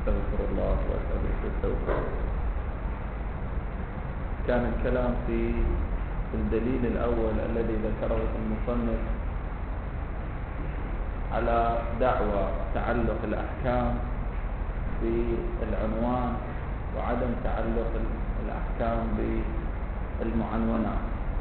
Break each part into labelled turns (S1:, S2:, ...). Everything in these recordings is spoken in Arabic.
S1: أستغفر الله وأسأله التوفيق. كان الكلام في الدليل الأول الذي ذكره المصنف على دعوى تعلق الأحكام بالعنوان وعدم تعلق الأحكام بالمعنونات.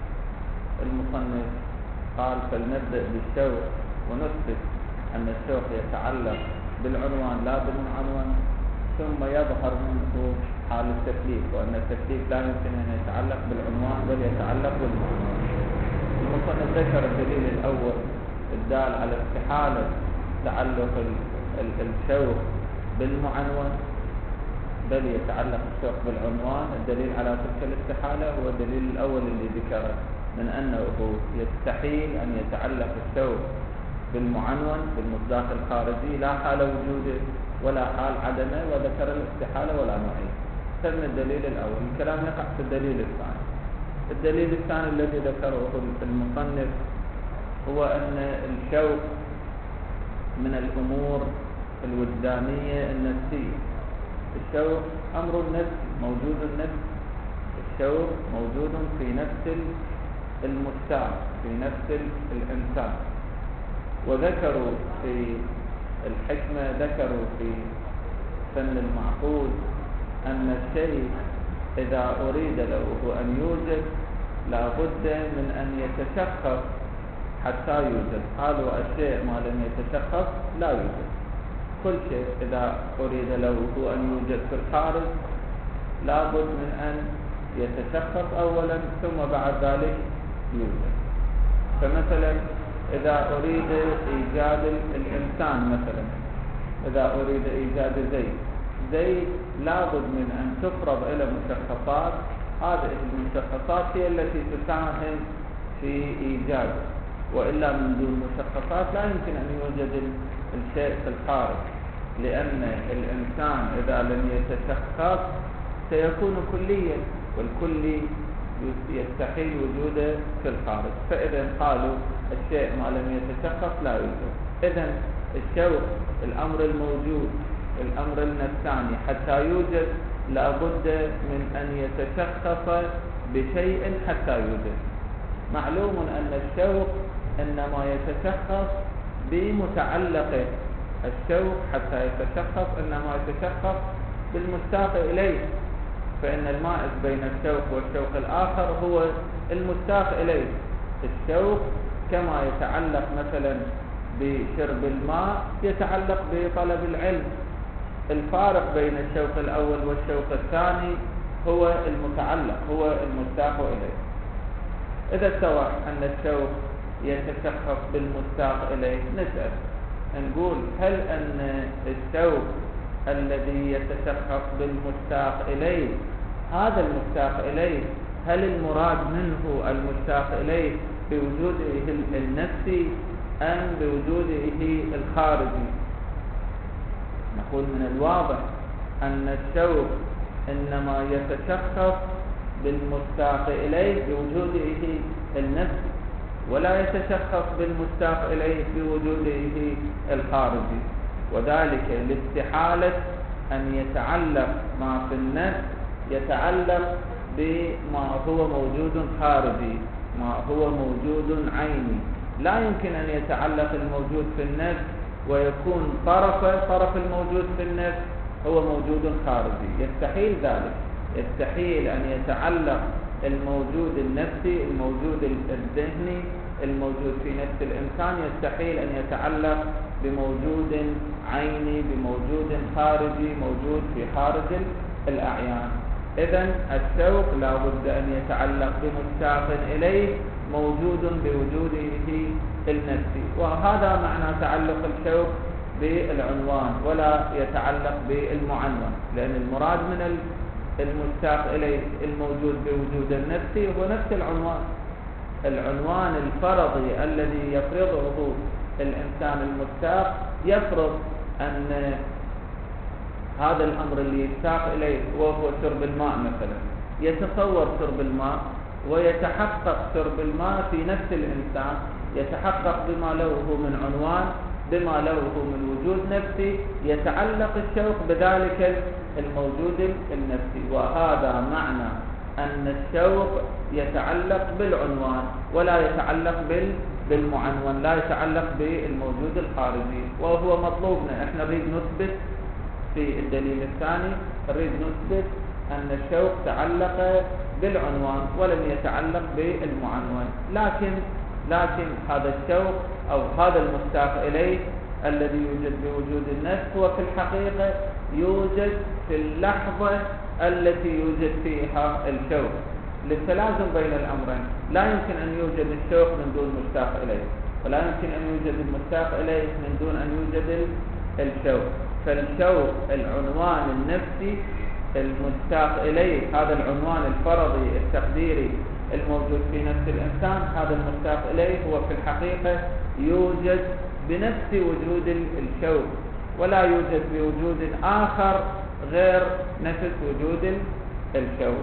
S1: المصنف قال فلنبدأ بالشوق ونثبت أن الشوق يتعلق بالعنوان لا بالمعنون، ثم يظهر منه حال التكليف، وأن التكليف لا يمكن أن يتعلق بالعنوان بل يتعلق بالمعنون. المصنف ذكر الدليل الأول الدال على استحالة تعلق الشوق بالمعنون بل يتعلق الشوق بالعنوان. الدليل على تلك الاستحالة هو الدليل الأول اللي ذكره من أنه يستحيل أن يتعلق الشوق بالمعنون بالمصداق الخارجي لا حال وجوده ولا حال عدمه، وذكر الاستحالة ولا نوعية. من الدليل الأول الكلام يقع في الدليل الثاني. الدليل الثاني الذي ذكره المصنف هو أن الشوق من الأمور الوجدانية النفسية. الشوق أمر نفسي موجود النفس، الشوق موجود في نفس المشتاق في نفس الإنسان. وذكروا في الحكمة ذكروا في فن المعقول أن الشيء إذا أريد له أن يوجد لا بد من أن يتشخص حتى يوجد. قالوا الشيء ما لم يتشخص لا يوجد. كل شيء إذا أريد له أن يوجد في الخارج لا بد من أن يتشخص أولا ثم بعد ذلك يوجد. فمثلا إذا أريد إيجاد الإنسان، مثلا إذا أريد إيجاد زيد لا بد من أن تفرض إلى مشخصات. هذه المشخصات هي التي تساهم في إيجاده، وإلا من دون مشخصات لا يمكن أن يوجد الشيء في الخارج، لأن الإنسان إذا لم يتشخص سيكون كليا، والكلي يستحيل وجوده في الخارج. فإذا قالوا الشيء ما لم يتشخص لا يوجد. إذن الشوق الأمر الموجود الأمر النفساني حتى يوجد لا بد من أن يتشخص بشيء حتى يوجد. معلوم أن الشوق إنما يتشخص بمتعلقه. الشوق حتى يتشخص إنما يتشخص بالمشتاق إليه، فإن المائز بين الشوق والشوق الآخر هو المشتاق إليه. الشوق كما يتعلق مثلا بشرب الماء يتعلق بطلب العلم. الفارق بين الشوق الأول والشوق الثاني هو المتعلق، هو المشتاق إليه. إذا اتضح أن الشوق يتشخص بالمشتاق إليه نسأل نقول هل أن الشوق الذي يتشخص بالمشتاق إليه هذا المشتاق إليه هل المراد منه المشتاق إليه بوجوده النفسي أم بوجوده الخارجي؟ نقول من الواضح أن الشوق إنما يتشخص بالمشتاق إليه بوجوده النفسي، ولا يتشخص بالمشتاق إليه بوجوده الخارجي، وذلك لاستحالة أن يتعلق ما في النفس يتعلق بما هو موجود خارجي، ما هو موجود عيني. لا يمكن أن يتعلق الموجود في النفس ويكون طرف الموجود في النفس هو موجود خارجي. يستحيل ذلك. يستحيل أن يتعلق الموجود النفسي الموجود الذهني الموجود في نفس الإنسان يستحيل أن يتعلق بموجود عيني بموجود خارجي موجود في خارج الأعيان. إذن الشوق لا بد أن يتعلق بمشتاق إليه موجود بوجوده النفسي، وهذا معنى تعلق الشوق بالعنوان ولا يتعلق بالمعنون، لأن المراد من المشتاق إليه الموجود بوجود النفسي هو نفس العنوان الفرضي الذي يفرضه الإنسان المشتاق. يفرض أن هذا الأمر اللي يشتاق إليه وهو شرب الماء مثلا، يتصور شرب الماء ويتحقق شرب الماء في نفس الإنسان، يتحقق بما له من عنوان بما له من وجود نفسي يتعلق الشوق بذلك الموجود النفسي. وهذا معنى أن الشوق يتعلق بالعنوان ولا يتعلق بالمعنون، لا يتعلق بالموجود الخارجي، وهو مطلوبنا. احنا نريد نثبت في الدليل الثاني، نريد نثبت أن الشوق تعلق بالعنوان ولم يتعلق بالمعنون، لكن هذا الشوق أو هذا المشتاق إليه الذي يوجد بوجود النفس هو في الحقيقة يوجد في اللحظة التي يوجد فيها الشوق، للتلازم بين الأمرين. لا يمكن أن يوجد الشوق من دون مشتاق إليه، ولا يمكن أن يوجد المشتاق إليه من دون أن يوجد الشوق. فالشوق العنوان النفسي المشتاق إليه، هذا العنوان الفرضي التقديري الموجود في نفس الإنسان، هذا المشتاق إليه هو في الحقيقة يوجد بنفس وجود الشوق، ولا يوجد بوجود آخر غير نفس وجود الشوق.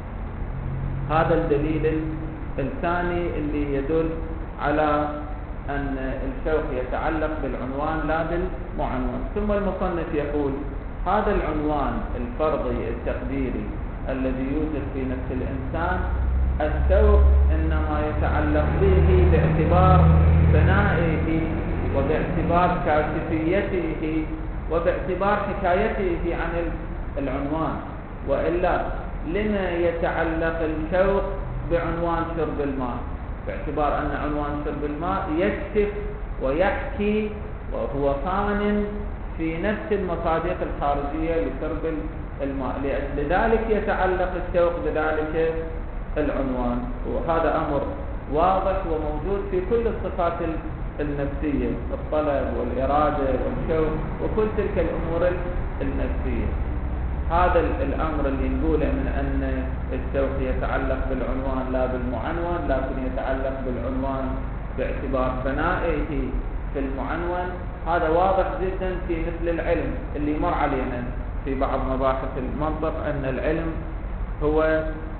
S1: هذا الدليل الثاني اللي يدل على أن الشوق يتعلق بالعنوان لا بالمعنون. ثم المصنف يقول: هذا العنوان الفرضي التقديري الذي يوجد في نفس الإنسان، الشوق إنما يتعلق به باعتبار بنائه وباعتبار كاشفيته وباعتبار حكايته عن العنوان. وإلا لما يتعلق الشوق بعنوان شرب الماء؟ باعتبار أن عنوان شرب الماء يكشف ويحكي وهو فان في نفس المصادق الخارجية لشرب الماء، لذلك يتعلق الشوق بذلك العنوان. وهذا أمر واضح وموجود في كل الصفات النفسية، الطلب والإرادة والشوق وكل تلك الأمور النفسية. هذا الأمر اللي نقوله من أن الشوق يتعلق بالعنوان لا بالمعنون، لكن يتعلق بالعنوان باعتبار بنائه في المعنون، هذا واضح جدا في مثل العلم اللي مر علينا في بعض مباحث المنطق، أن العلم هو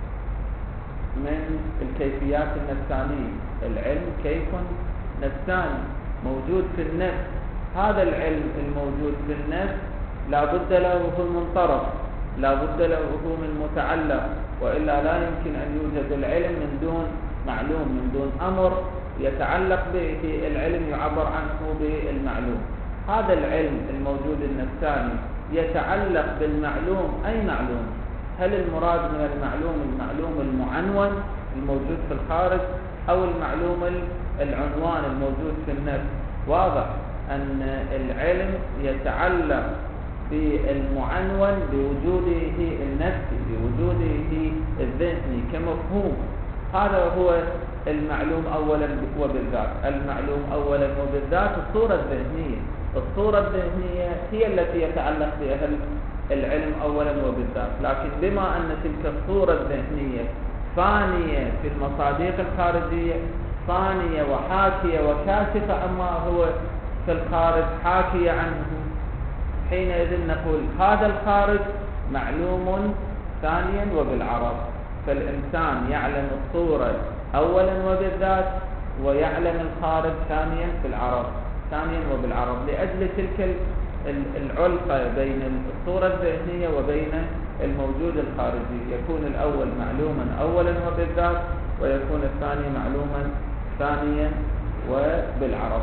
S1: من الكيفيات النفسانية. العلم كيف نفساني موجود في النفس. هذا العلم الموجود في النفس لا بد له من طرف، لا بد له من متعلق، وإلا لا يمكن أن يوجد العلم من دون معلوم، من دون أمر يتعلق به العلم يعبر عنه بالمعلوم. هذا العلم الموجود النفساني يتعلق بالمعلوم. أي معلوم؟ هل المراد من المعلوم المعنون الموجود في الخارج، أو المعلوم العنوان الموجود في النفس؟ واضح أن العلم يتعلق بالمعنون بوجوده النفسي، بوجوده الذهني كمفهوم. هذا هو المعلوم أولا وبالذات. المعلوم أولا وبالذات الصورة الذهنية. الصورة الذهنية هي التي يتعلق بها العلم أولا وبالذات، لكن بما أن تلك الصورة الذهنية فانية في المصادق الخارجية، فانية وحاكية وكاشفة عما هو في الخارج، حاكية عنه، حينئذ نقول هذا الخارج معلوم ثانيا وبالعرض. فالإنسان يعلم الصورة أولا وبالذات، ويعلم الخارج ثانيا بالعرض، ثانيا وبالعرض، لأجل تلك العلقة بين الصورة الذهنية وبين الموجود الخارجي. يكون الأول معلوما أولا وبالذات، ويكون الثاني معلوما ثانيا وبالعرض.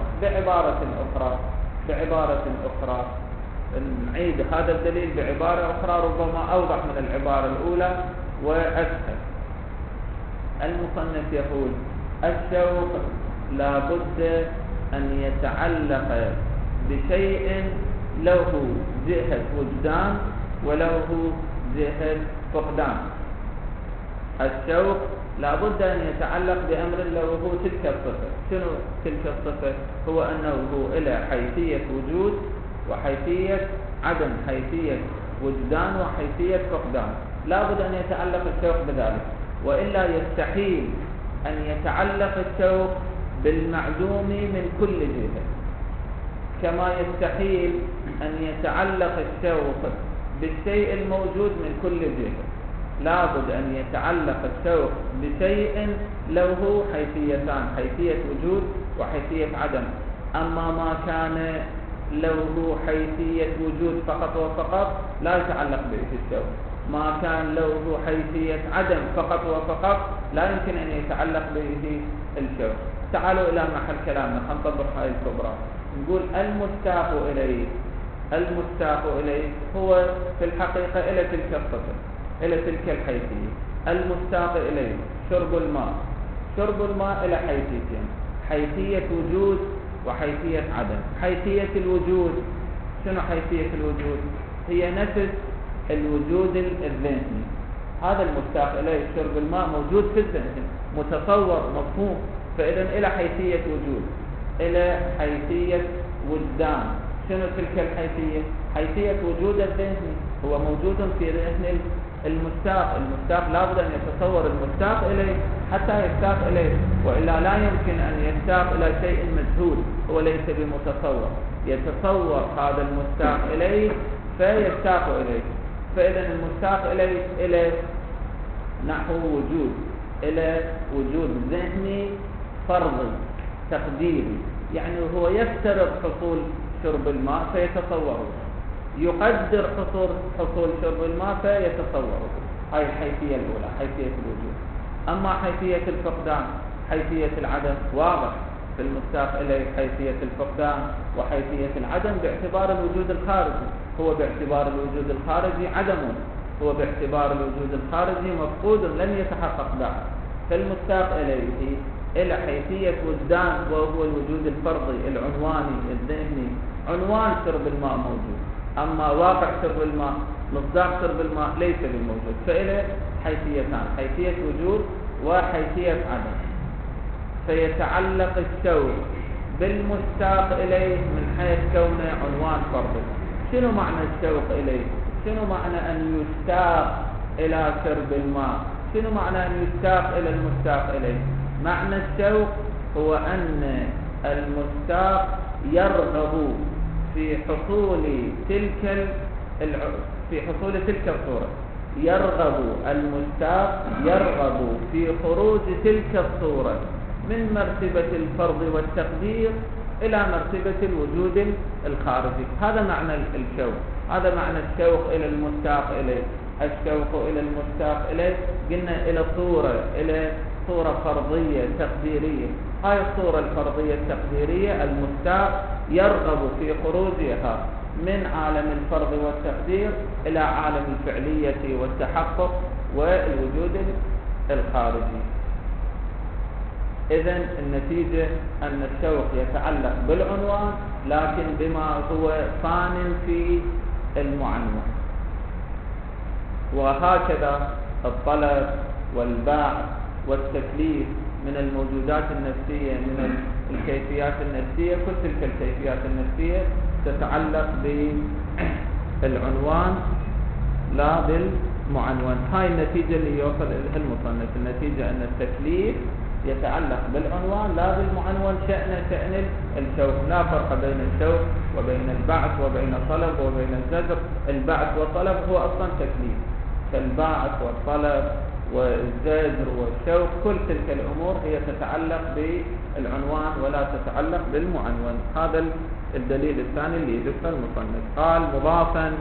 S1: بعبارة أخرى نعيد هذا الدليل بعبارة أخرى ربما أوضح من العبارة الأولى وأسهل. المصنف يقول: الشوق لا بد أن يتعلق بشيء له جهة وجدان وله جهة فقدان. الشوق لا بد أن يتعلق بأمر له تلك الصفة. شنو تلك الصفة؟ هو أنه إلى حيثية وجود وحيثية عدم، حيثية وجدان وحيثية فقدان. لا بد أن يتعلق الشوق بذلك، وإلا يستحيل أن يتعلق الشوق بالمعدوم من كل جهة، كما يستحيل أن يتعلق الشوق بالشيء الموجود من كل جهة. لا بد أن يتعلق الشوق بشيء له حيثيتان، حيثية وجود وحيثية عدم. أما ما كان له حيثية وجود فقط وفقط لا يتعلق به الشوق. ما كان له حيثية عدم فقط وفقط لا يمكن أن يتعلق به الشوق. تعالوا إلى محل كلامنا، نطبق هاي الكبرى. نقول المشتاق إليه هو في الحقيقة إلى تلك الصفة، إلى تلك الحيثية. المشتاق إليه شرب الماء إلى حيثيتين: حيثية وجود وحيثية عدم. حيثية الوجود، شنو حيثية الوجود؟ هي نفس الوجود الذهني. هذا المشتاق إليه شرب الماء موجود في الذهن، متصور، مفهوم. فإذا إلى حيثية وجود، إلى حيثية وجدان. شنو تلك الحيثية؟ حيثية وجود الذهن، هو موجود في ذهن المشتاق. لابد أن يتصور المشتاق إليه حتى يشتاق إليه، وإلا لا يمكن أن يشتاق إلى شيء مجهول هو ليس بمتصور. يتصور هذا المشتاق إليه فيشتاق إليه. فإذا المشتاق إليه إلى نحو وجود، إلى وجود ذهني فرضي تقديري، يعني هو يفترض حصول شرب الماء فيتصوره، يقدر حصول شرب الماء فيتصوره. هاي الحيثية الأولى، حيثية الوجود. أما حيثية الفقدان، حيثية العدم، واضح في المشتاق إليه حيثية الفقدان وحيثية العدم باعتبار الوجود الخارجي. هو باعتبار الوجود الخارجي عدم، هو باعتبار الوجود الخارجي مفقود لن يتحقق بعد. فالمشتاق إليه إلى حيثية وجدان، وهو الوجود الفرضي العنواني الذهني. عنوان شرب الماء موجود، أما واقع شرب الماء، مصداق شرب الماء ليس بموجود. فإلى حيثيتان: حيثية وجود وحيثية عدم. فيتعلق الشوق بالمشتاق إليه من حيث كونه عنوان فرضي. شنو معنى الشوق إليه؟ شنو معنى أن يشتاق إلى شرب الماء؟ شنو معنى أن يشتاق إلى المشتاق إليه؟ معنى الشوق هو أن المشتاق يرغب في حصول تلك الصورة. المشتاق يرغب في خروج تلك الصورة من مرتبة الفرض والتقدير إلى مرتبة الوجود الخارجي. هذا معنى الشوق، هذا معنى الشوق إلى المشتاق إليه. الشوق إلى المشتاق إليه قلنا إلى صورة فرضية تقديرية. هاي الصورة الفرضية التقديرية المشتاق يرغب في خروجها من عالم الفرض والتقدير إلى عالم الفعلية والتحقق والوجود الخارجي. إذن النتيجة أن الشوق يتعلق بالعنوان لكن بما هو فان في المعنون. وهكذا الطلب والباع والتكليف من الموجودات النفسية، من الكيفيات النفسية. كل تلك الكيفيات النفسية تتعلق بالعنوان لا بالمعنون. هاي النتيجة اللي يوصل إليها المصنف. النتيجة أن التكليف يتعلق بالعنوان لا بالمعنون. شأن الشوق، لا فرق بين الشوق وبين البعث وبين الطلب وبين الزجر. البعث والطلب هو أصلا تكليف، فالبعث والطلب والزجر والشوق كل تلك الأمور هي تتعلق بالعنوان ولا تتعلق بالمعنون. هذا الدليل الثاني اللي يذكر المصنف. قال مضافا،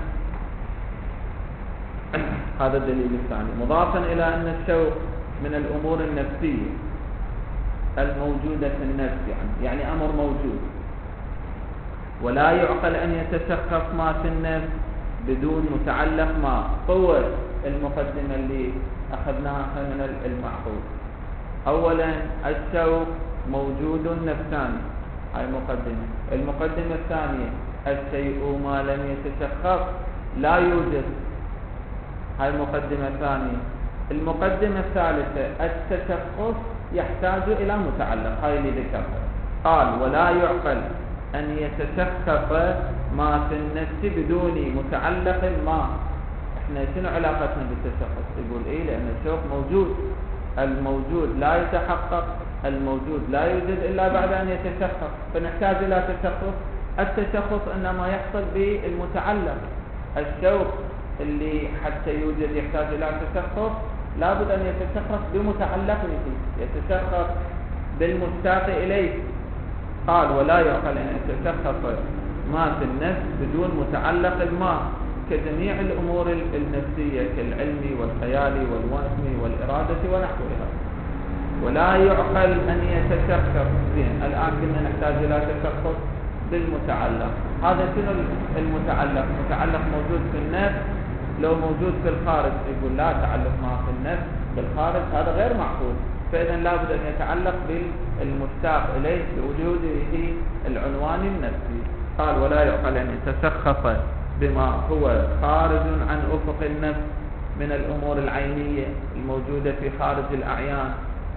S1: هذا الدليل الثاني مضافا إلى أن الشوق من الأمور النفسية الموجودة في النفس، يعني أمر موجود، ولا يعقل أن يتشخص ما في النفس بدون متعلق ما. هو المقدمة اللي أخذناها من المعقول. أولا الشوق موجود نفساني، هاي مقدمة. المقدمة الثانية الشيء ما لم يتشخص لا يوجد، هاي مقدمة ثانية. المقدمة الثالثة التشخص يحتاج إلى متعلق، هاي اللي ذكرها. قال ولا يعقل أن يتشخص ما في النفس بدون متعلق ما. احنا شنو علاقتنا بالتشخص؟ يقول إيه، لأن الشوق موجود، الموجود لا يتحقق، الموجود لا يوجد إلا بعد أن يتشخص، فنحتاج إلى تشخص. التشخص إنما يحصل بالمتعلق. الشوق اللي حتى يوجد يحتاج إلى تشخص، لابد أن يتشخص بمتعلقه، يتشخص بالمشتاق إليه. قال ولا يعقل أن يتشخص ما في النفس بدون متعلق الماء كجميع الأمور النفسية كالعلم والخيال والوهم والإرادة ونحوها. ولا يعقل أن يتشخص الآن كنا نحتاج إلى تشخص بالمتعلق. هذا شنو المتعلق؟ متعلق موجود في النفس، لو موجود في الخارج يقول لا تعلق ما في النفس بالخارج، هذا غير معقول. فإذا لابد أن يتعلق بالمشتاق إليه بوجوده العنوان النفسي. قال ولا يعقل أن يتشخص بما هو خارج عن أفق النفس من الأمور العينية الموجودة في خارج الأعيان،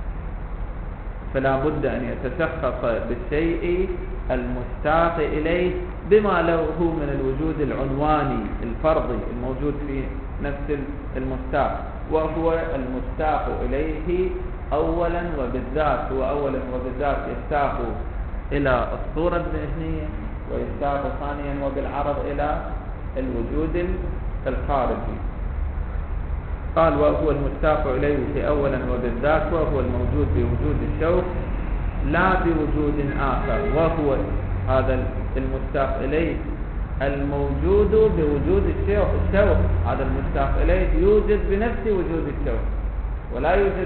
S1: فلا بد أن يتشخص بالشيء المشتاق إليه بما له من الوجود العنواني الفرضي الموجود في نفس المشتاق، وهو المشتاق إليه أولا وبالذات. هو أولا وبالذات يشتاق إلى الصورة الذهنية، ويشتاق ثانيا وبالعرض إلى الوجود الخارجي. قال وهو المشتاق إليه أولا وبالذات، وهو الموجود بوجود الشوق لا بوجود آخر. وهو هذا المشتاق إليه الموجود بوجود الشوق. هذا المشتاق إليه يوجد بنفس وجود الشوق، ولا يوجد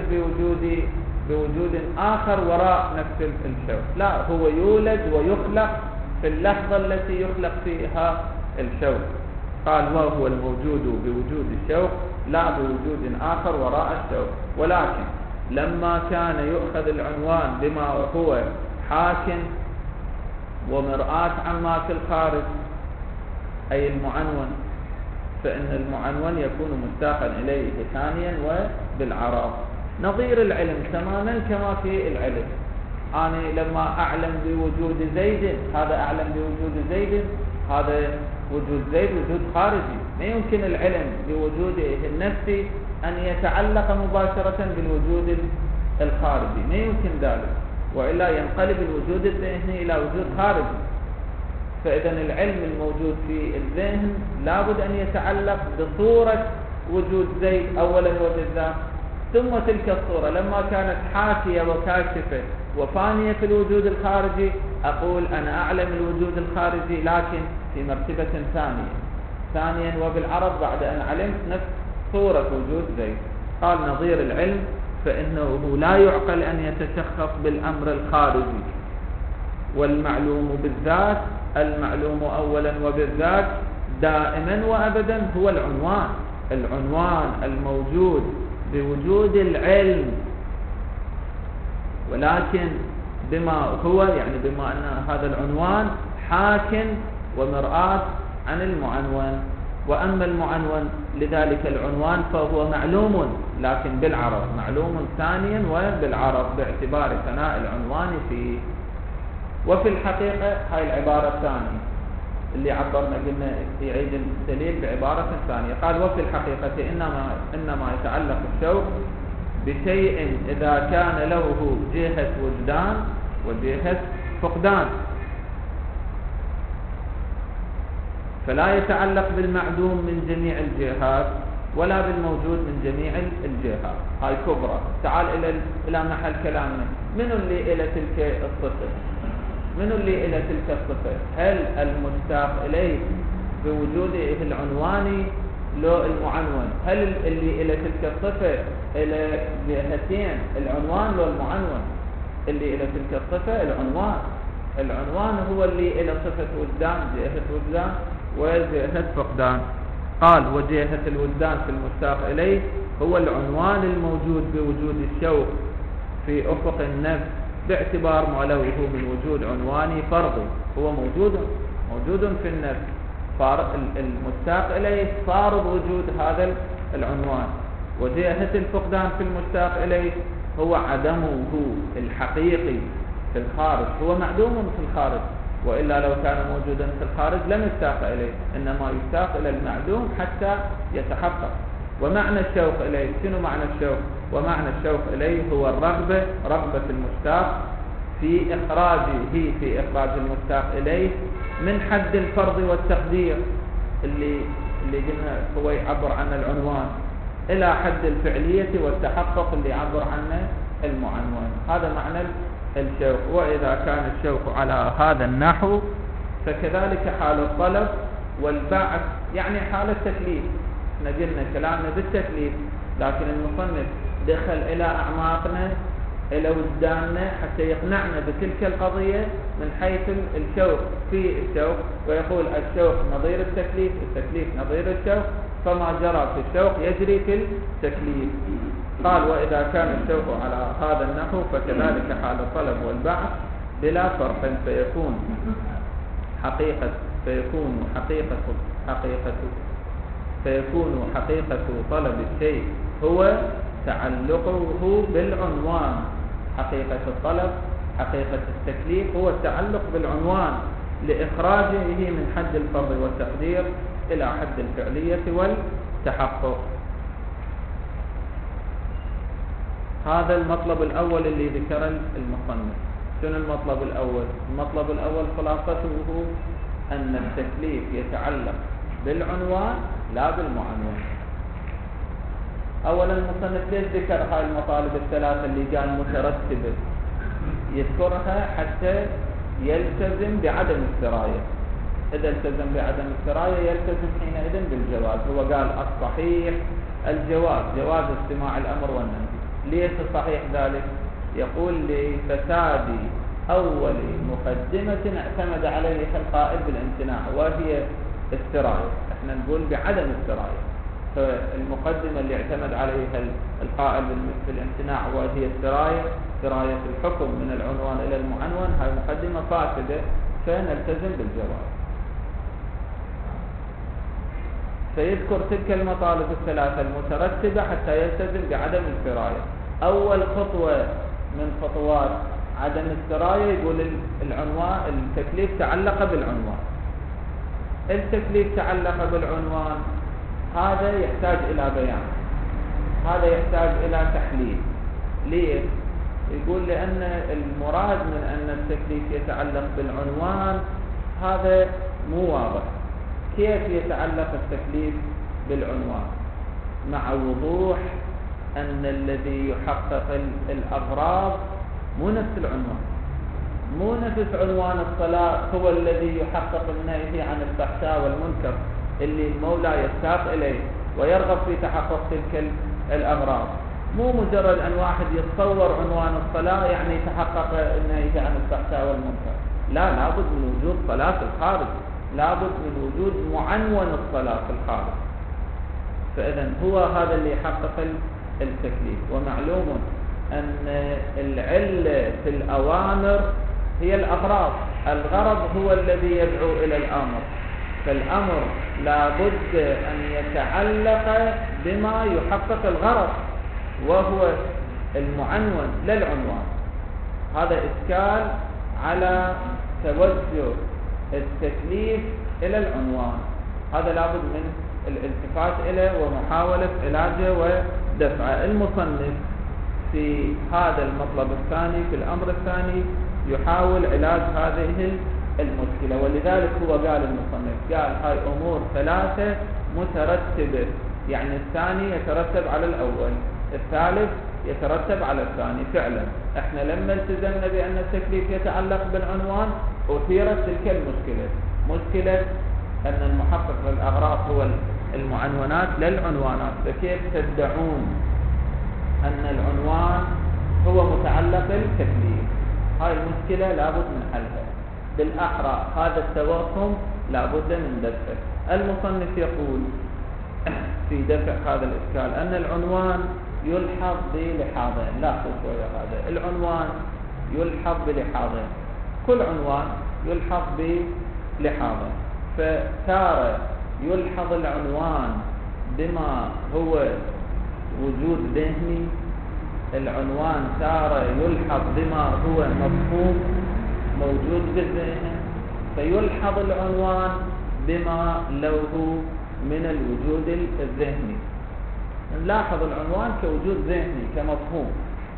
S1: بوجود آخر وراء نفس الشوق. لا، هو يولد ويخلق في اللحظة التي يخلق فيها الشوق. قال وهو الموجود بوجود الشوق لا بوجود آخر وراء الشوق. ولكن لما كان يؤخذ العنوان بما هو حاكم ومرآة عما في الخارج، أي المعنون، فإن المعنون يكون مشتاقا إليه ثانيا وبالعرض. نظير العلم تماما كما في العلم. أنا لما أعلم بوجود زيد، هذا أعلم بوجود زيد، هذا وجود زيد وجود خارجي. ما يمكن العلم بوجوده النفسي أن يتعلق مباشرة بالوجود الخارجي، ما يمكن ذلك، وإلا ينقلب الوجود الذهني إلى وجود خارجي. فإذا العلم الموجود في الذهن لابد أن يتعلق بصورة وجود زيد أولا وبالذات، ثم تلك الصورة لما كانت حاكية وكاشفة وفانية في الوجود الخارجي، أقول أنا أعلم الوجود الخارجي لكن في مرتبة ثانيا وبالعرض بعد أن علمت نفس صورة وجود زيد. قال نظير العلم فإنه لا يعقل أن يتشخص بالأمر الخارجي، والمعلوم بالذات المعلوم أولا وبالذات دائما وأبدا هو العنوان الموجود بوجود العلم، ولكن بما هو يعني بما أن هذا العنوان حاكم ومرآة عن المعنون. وأما المعنون لذلك العنوان فهو معلوم لكن بالعرض، معلوم ثانيا وبالعرض باعتبار ثناء العنوان فيه. وفي الحقيقة هاي العبارة الثانية اللي عبرنا قلنا يعيد الدليل بعبارة ثانية. قال وفي الحقيقة إنما يتعلق الشوق بشيء إذا كان له جهة وجدان وجهة فقدان، فلا يتعلق بالمعدوم من جميع الجهات ولا بالموجود من جميع الجهات. هاي كبرى. تعال إلى محل كلامنا. من اللي إلى تلك الصفة؟ من اللي إلى تلك الصفة؟ هل المشتاق إليه بوجوده العنواني لو المعنون؟ هل اللي إلى تلك الصفة إلى جهتين، العنوان لو المعنون؟ اللي إلى تلك الصفة العنوان هو اللي إلى صفة وجدان، جهة وجدان وجهة فقدان. قال وجهة الوجدان في المشتاق إليه هو العنوان الموجود بوجود الشوق في أفق النفس باعتبار ما له من وجود عنواني فرضي، هو موجود في النفس، المشتاق إليه فارض وجود هذا العنوان. وجهة الفقدان في المشتاق إليه هو عدمه الحقيقي في الخارج، هو معدوم في الخارج، وإلا لو كان موجودا في الخارج لم يشتاق إليه، إنما يشتاق إلى المعدوم حتى يتحقق. ومعنى الشوق إليه، شنو معنى الشوق؟ ومعنى الشوق إليه هو رغبة المشتاق في إخراج المشتاق إليه من حد الفرض والتقدير اللي قلنا هو يعبر عنه العنوان إلى حد الفعلية والتحقق اللي يعبر عنه المعنون. هذا معنى الشوق. وإذا كان الشوق على هذا النحو فكذلك حال الطلب والبعث، يعني حال التكليف. احنا قلنا كلامنا بالتكليف، لكن المصنف دخل إلى أعماقنا، إلى وجداننا، حتى يقنعنا بتلك القضية من حيث الشوق في الشوق، ويقول الشوق نظير التكليف، التكليف نظير الشوق، فما جرى في الشوق يجري في التكليف. قال وإذا كان الشوق على هذا النحو فكذلك حال الطلب والبعث بلا فرق، فيكون حقيقة طلب الشيء هو تعلقه بالعنوان. حقيقة الطلب، حقيقة التكليف هو التعلق بالعنوان لإخراجه من حد الفرض والتقدير إلى حد الفعلية والتحقق. هذا المطلب الأول اللي ذكر المصنف. شنو المطلب الأول؟ المطلب الأول خلاصته أن التكليف يتعلق بالعنوان لا بالمعنون. أولا المصنف ليش ذكر هاي المطالب الثلاثة اللي قال مترتبة؟ يذكرها حتى يلتزم بعدم السراية. إذا التزم بعدم السراية يلتزم حينئذ بالجواز. هو قال الصحيح الجواز، جواز استماع الأمر والنهي. ليش الصحيح ذلك؟ يقول لفساد أول مقدمة اعتمد عليها القائل بالامتناع وهي السراية. احنا نقول بعدم السراية، فالمقدمة اللي اعتمد عليها القائل بالامتناع وهي السراية، سراية الحكم من العنوان إلى المعنون، هاي مقدمة فاسدة، فنلتزم بالجواز. فيذكر تلك المطالب الثلاثة المترتبة حتى يلتزم بعدم السراية. أول خطوة من خطوات عدم السراية يقول العنوان، التكليف تعلق بالعنوان. التكليف تعلق بالعنوان، هذا يحتاج إلى بيان، هذا يحتاج إلى تحليل. ليه؟ يقول لأن المراد من أن التكليف يتعلق بالعنوان هذا مو واضح. كيف يتعلق التكليف بالعنوان؟ مع وضوح أن الذي يحقق الأغراض مو نفس العنوان، مو نفس عنوان الصلاة هو الذي يحقق النهي عن الفحشاء والمنكر اللي المولى يشتاق إليه ويرغب في تحقق تلك الأغراض. مو مجرد أن واحد يتصور عنوان الصلاة يعني يتحقق النهي عن الفحشاء والمنكر، لا، لابد من وجود صلاة في الخارج، لابد من وجود معنون الصلاة في الخارج. فإذا هو هذا اللي يحقق التكليف. ومعلوم أن العلة في الأوامر هي الأغراض، الغرض هو الذي يدعو إلى الأمر، فالأمر لابد أن يتعلق بما يحقق الغرض وهو المعنون لا العنوان. هذا إشكال على توجه التكليف إلى العنوان، هذا لابد من الالتفات إليه ومحاولة علاجه ودفعه. المصنف في هذا المطلب الثاني، في الأمر الثاني، يحاول علاج هذه المشكلة، ولذلك هو قال المصنف قال هاي أمور ثلاثة مترتبة، يعني الثاني يترتب على الأول، الثالث يترتب على الثاني. فعلا احنا لما التزمنا بأن التكليف يتعلق بالعنوان أثيرت تلك المشكلة، مشكلة أن المحقق للأغراض هو المعنونات لا العنوانات. فكيف تدعون أن العنوان هو متعلق بالتكليف؟ هاي المشكلة لابد من حلها بالأحرى، هذا التوهم لابد من دفعه. المصنف يقول في دفع هذا الإشكال أن العنوان يلحظ بلحاظين. لاحظوا شوية، هذا العنوان يلحظ بلحاظين، كل عنوان يلحظ بلحاظين. فتارة يلحظ العنوان بما هو وجود ذهني، العنوان تارة يلحظ بما هو مفهوم موجود بالذهن، فيلحظ العنوان بما له من الوجود الذهني. نلاحظ العنوان كوجود ذهني كمفهوم،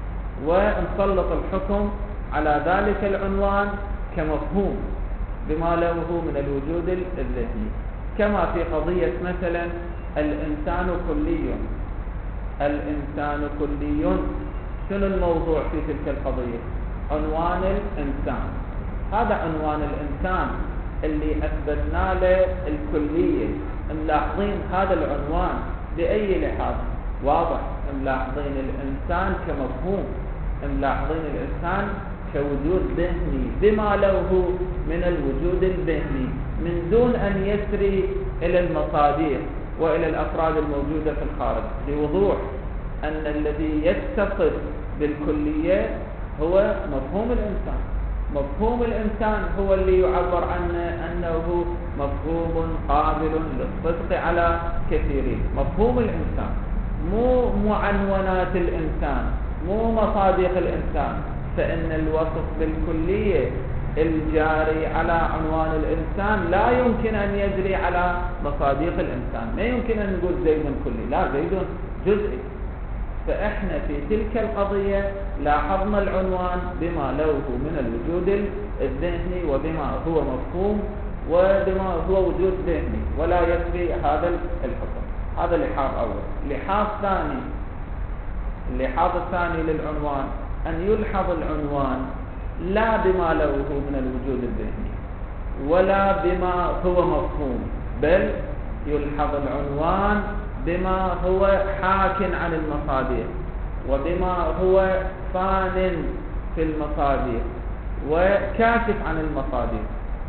S1: ونسلط الحكم على ذلك العنوان كمفهوم بما له من الوجود الذهني. كما في قضية مثلا الإنسان كلي. الإنسان كلي، شنو الموضوع في تلك القضية؟ عنوان الإنسان. هذا عنوان الإنسان اللي أثبتنا له الكلية. ملاحظين هذا العنوان بأي لحاظ؟ واضح. ملاحظين الإنسان كمفهوم، ملاحظين الإنسان كوجود ذهني بما له من الوجود الذهني، من دون أن يسري إلى المصادر وإلى الأفراد الموجودة في الخارج، بوضوح أن الذي يتصف بالكلية هو مفهوم الإنسان. مفهوم الإنسان هو اللي يعبر عنه أنه مفهوم قابل للصدق على كثيرين. مفهوم الإنسان، مو معنونات الإنسان، مو مصادق الإنسان. فإن الوصف بالكلية الجاري على عنوان الإنسان لا يمكن أن يجري على مصادق الإنسان. ما يمكن أن نقول زيد كلي، لا، زيد جزئي. فإحنا في تلك القضية لاحظنا العنوان بما له من الوجود الذهني وبما هو مفهوم وبما هو وجود ذهني، ولا يكفي هذا الحكم. هذا لحاظ أول. لحاظ ثاني، اللحاظ الثاني للعنوان أن يلحظ العنوان لا بما له من الوجود الذهني ولا بما هو مفهوم، بل يلحظ العنوان بما هو حاك عن المصادر وبما هو فان في المصادر وكاشف عن المصادر،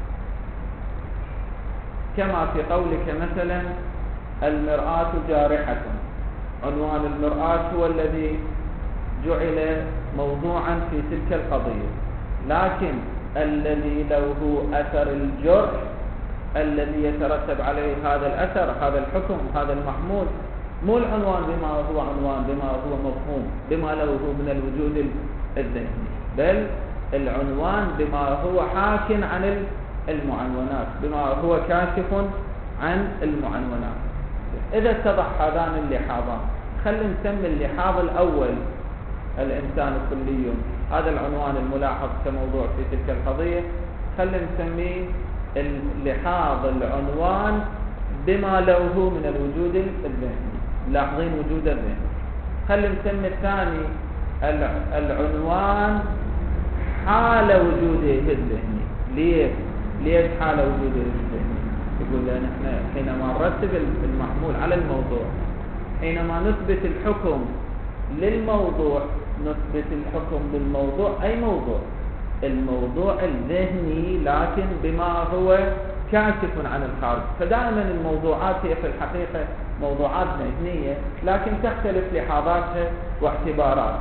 S1: كما في قولك مثلا المرآة جارحة. عنوان المرآة هو الذي جعل موضوعا في تلك القضية، لكن الذي له أثر الجرح الذي يترتب عليه هذا الأثر، هذا الحكم، هذا المحمول، مو العنوان بما هو عنوان، بما هو مفهوم، بما له من الوجود الذهني، بل العنوان بما هو حاك عن المعنونات، بما هو كاشف عن المعنونات. إذا اتضح هذان اللحاظان، خلينا نسمي اللحاظ الأول الإنسان كلي، هذا العنوان الملاحظ كموضوع في تلك القضية، خلينا نسميه اللحاظ العنوان بما له من الوجود الذهني. لاحظين وجود الذهني. خلينا نسمي الثاني العنوان حال وجوده الذهني. ليش حال وجوده الذهني؟ يقول لأن احنا حينما نرتب المحمول على الموضوع، حينما نثبت الحكم للموضوع، نثبت الحكم للموضوع أي موضوع؟ الموضوع الذهني، لكن بما هو كاشف عن الخارج. فدائما الموضوعات هي في الحقيقة موضوعات ذهنية، لكن تختلف لحاظاتها واعتباراتها.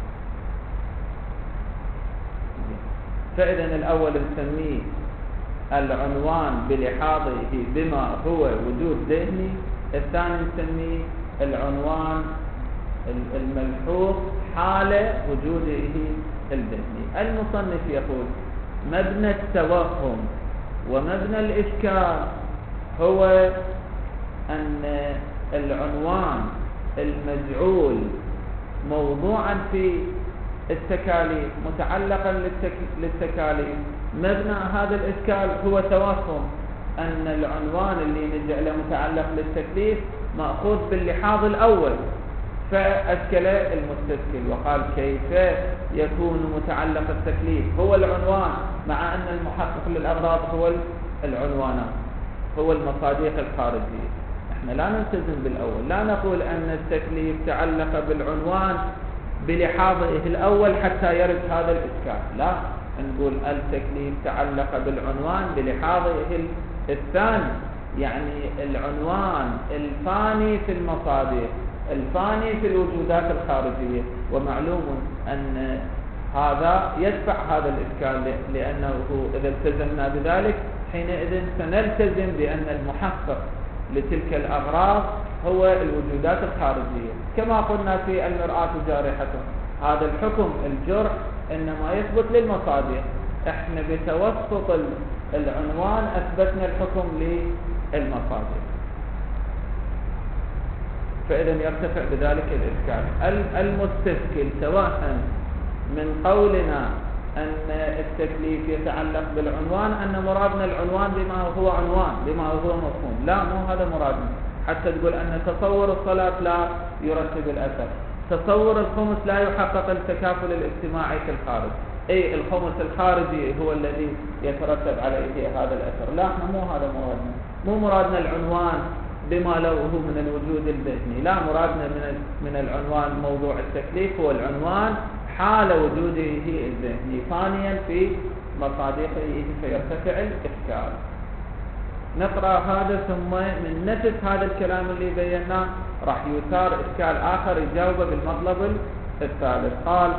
S1: فإذا الأول نسميه العنوان بلحاظه بما هو وجود ذهني، الثاني نسميه العنوان الملحوظ حال وجوده الذهني. المصنف يقول مبنى التوهم ومبنى الإشكال هو أن العنوان المجعول موضوعا في التكاليف متعلقا للتكاليف، مبنى هذا الإشكال هو توهم أن العنوان اللي نجعله متعلق للتكليف مأخوذ باللحاظ الأول. فأشكل المستشكل وقال كيف يكون متعلق التكليف هو العنوان، مع أن المحقق للأغراض هو العنوانات، هو المصادق الخارجية. احنا لا نلتزم بالأول، لا نقول أن التكليف تعلق بالعنوان بلحاظه الأول حتى يرد هذا الإشكال، لا، نقول التكليف تعلق بالعنوان بلحاظه الثاني، يعني العنوان الفاني في المصادر، الفاني في الوجودات الخارجية. ومعلوم أن هذا يدفع هذا الإشكال، لأنه إذا التزمنا بذلك حينئذ سنلتزم بأن المحقق لتلك الأغراض هو الوجودات الخارجية. كما قلنا في المرآة جارحة، هذا الحكم الجرح إنما يثبت للمصادر، احنا بتوسط العنوان أثبتنا الحكم للمصادر، فإذا يرتفع بذلك الإشكال. المستشكل توهم من قولنا أن التكليف يتعلق بالعنوان أن مرادنا العنوان بما هو عنوان، بما هو مفهوم. لا، مو هذا مرادنا. حتى تقول أن تصور الصلاة لا يرتب الأثر، تصور الخمس لا يحقق التكافل الاجتماعي في الخارج. أي الخمس الخارجي هو الذي يترتب عليه هذا الأثر. لا، احنا مو هذا مرادنا، مو مرادنا العنوان بما له من الوجود الذهني، لا، مرادنا من العنوان موضوع التكليف هو العنوان حال وجوده الذهني ثانيا في مصادقه فيرتفع الإشكال. نقرأ هذا ثم من نفس هذا الكلام اللي بيناه راح يثار إشكال آخر يجاوبه بالمطلب الثالث. قال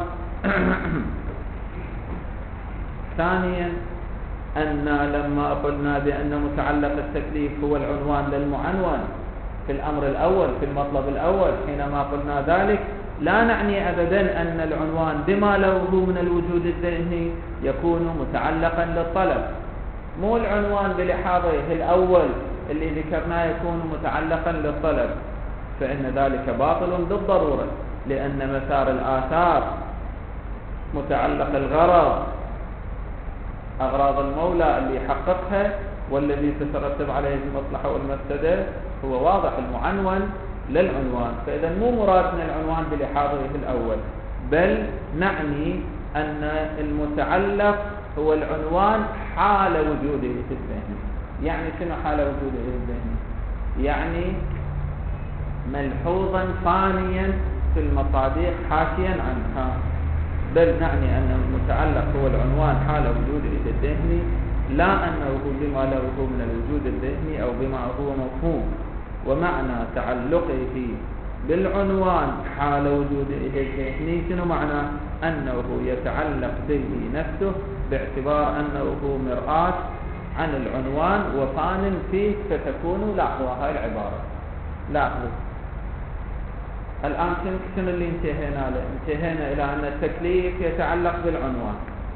S1: ثانيا أن لما قلنا بأن متعلق التكليف هو العنوان للمعنون في الأمر الأول في المطلب الأول، حينما قلنا ذلك لا نعني أبدا أن العنوان بما له من الوجود الذهني يكون متعلقا للطلب، مو العنوان بلحاظه الأول اللي ذكرناه يكون متعلقا للطلب، فإن ذلك باطل بالضرورة، لأن مسار الآثار متعلق الغرض، أغراض المولى اللي يحققها والذي تترتب عليه المصلحة والمفسدة هو واضح المعنون للعنوان. فإذا مو مرادنا العنوان بلحاظه الأول، بل نعني أن المتعلق هو العنوان حال وجوده في الذهن. يعني شنو حال وجوده في الذهن؟ يعني ملحوظا ثانيا في المصادق حاشيا عنها، بل نعني أن المتعلق هو العنوان حال وجوده في الذهن، لا أنه بما له من الوجود الذهني أو بما هو مفهوم. ومعنى تعلقه بالعنوان حال وجوده الذهني شنو معنى؟ أنه يتعلق به نفسه باعتبار أنه مرآة عن العنوان وفان فيه، فتكون لاحظوا هاي العبارة، لاحظوا الآن شنو اللي انتهينا له؟ انتهينا إلى أن التكليف يتعلق بالعنوان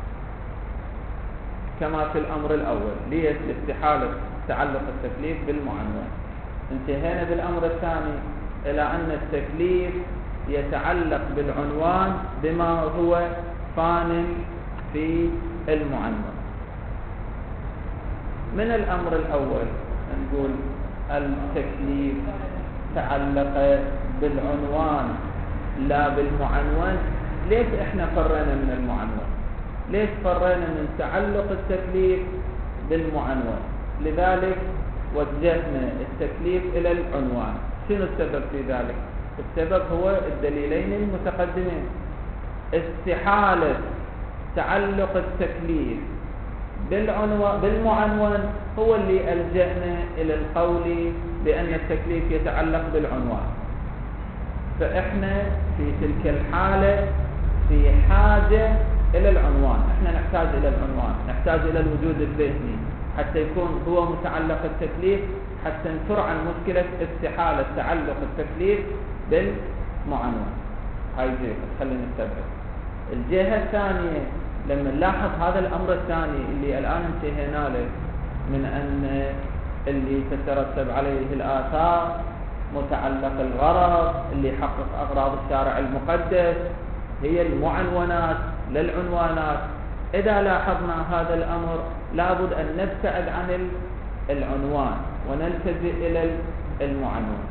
S1: كما في الأمر الأول، ليش؟ لاستحالة تعلق التكليف بالمعنون. انتهينا بالأمر الثاني إلى أن التكليف يتعلق بالعنوان بما هو فان في المعنون. من الأمر الأول نقول التكليف تعلق بالعنوان لا بالمعنون. ليش احنا فرينا من المعنون؟ ليش فرينا من تعلق التكليف بالمعنون؟ لذلك وجهنا التكليف إلى العنوان. شنو السبب في ذلك؟ السبب هو الدليلين المتقدمين. استحالة تعلق التكليف بالمعنون هو اللي ألجأنا إلى القول بأن التكليف يتعلق بالعنوان. فإحنا في تلك الحالة في حاجة إلى العنوان، إحنا نحتاج إلى العنوان، نحتاج إلى الوجود الذهني حتى يكون هو متعلق التكليف، حتى نفر عن مشكلة استحالة تعلق التكليف بالمعنون. هاي جهة خلينا نستبعد. الجهة الثانية لما نلاحظ هذا الأمر الثاني اللي الآن انتهينا له من أن اللي تترتب عليه الآثار متعلق الغرض اللي يحقق أغراض الشارع المقدس هي المعنونات للعنوانات. إذا لاحظنا هذا الأمر لابد أن نبتعد عن العنوان ونلتجئ إلى المعنون.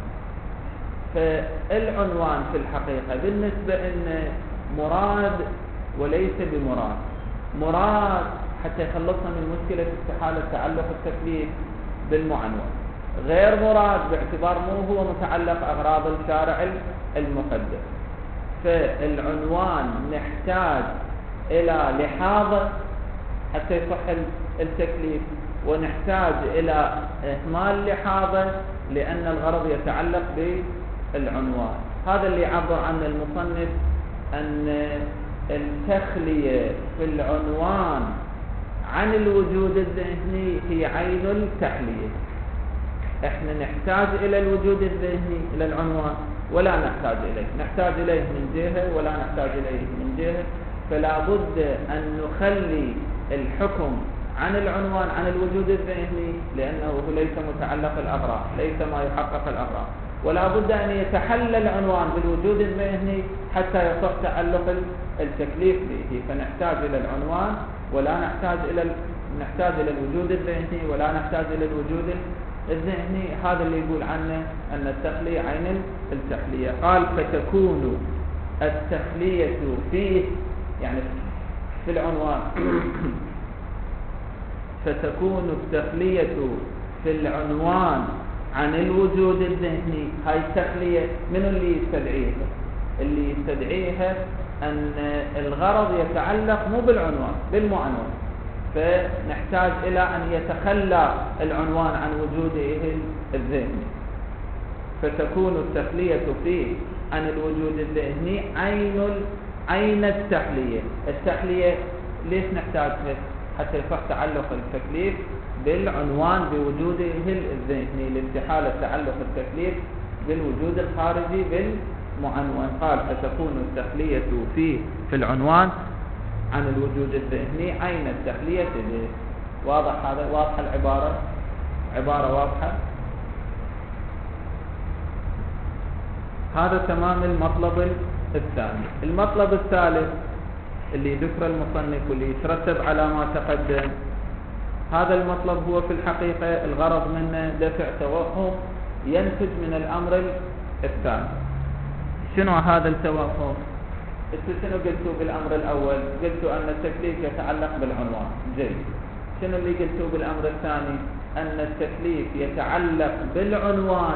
S1: فالعنوان في الحقيقة بالنسبة إن مراد وليس بمراد. مراد حتى يخلصنا من مشكلة استحالة تعلق التكليف بالمعنون، غير مراد باعتبار مو هو متعلق أغراض الشارع المقدس. فالعنوان نحتاج إلى لحاظة حتى يصح التكليف، ونحتاج إلى إهمال لحاظة لأن الغرض يتعلق بالعنوان. هذا اللي عبر عنه المصنف أن التخلية في العنوان عن الوجود الذهني هي عين التحلية. احنا نحتاج إلى الوجود الذهني إلى العنوان ولا نحتاج إليه، نحتاج إليه من جهة ولا نحتاج إليه من جهة. فلا بد أن نخلي الحكم عن العنوان عن الوجود الذهني لأنه ليس متعلق الأغراض، ليس ما يحقق الأغراض، ولا بد أن يتحلى العنوان بالوجود الذهني حتى يصح تعلق التكليف به. فنحتاج إلى العنوان ولا نحتاج إلى الوجود الذهني ولا نحتاج إلى الوجود الذهني. هذا اللي يقول عنه أن التخلية عين التحلية. قال فتكون التخلية فيه يعني في العنوان. فتكون التخلية في العنوان عن الوجود الذهني. هاي التخلية من اللي يستدعيها؟ اللي يستدعيها أن الغرض يتعلق مو بالعنوان، بالمعنون، فنحتاج إلى أن يتخلى العنوان عن وجوده الذهني. فتكون التخلية فيه عن الوجود الذهني عين التخلية. التخلية ليش نحتاجها؟ حتى يصح تعلق التكليف بالعنوان بوجوده الذهني، لاستحالة تعلق التكليف بالوجود الخارجي بالمعنون. قال فتكون التخلية فيه في العنوان عن الوجود الذهني عين التخلية به. واضح هذا؟ واضحة العبارة؟ عبارة واضحة. هذا تمام المطلب الثاني. المطلب الثالث اللي ذكر المصنف واللي يترتب على ما تقدم، هذا المطلب هو في الحقيقة الغرض منه دفع توهم ينتج من الأمر الثاني. شنو هذا التوهم؟ شنو قلتوا بالأمر الأول؟ قلتوا أن التكليف يتعلق بالعنوان. جيد. شنو اللي قلتوا بالأمر الثاني؟ أن التكليف يتعلق بالعنوان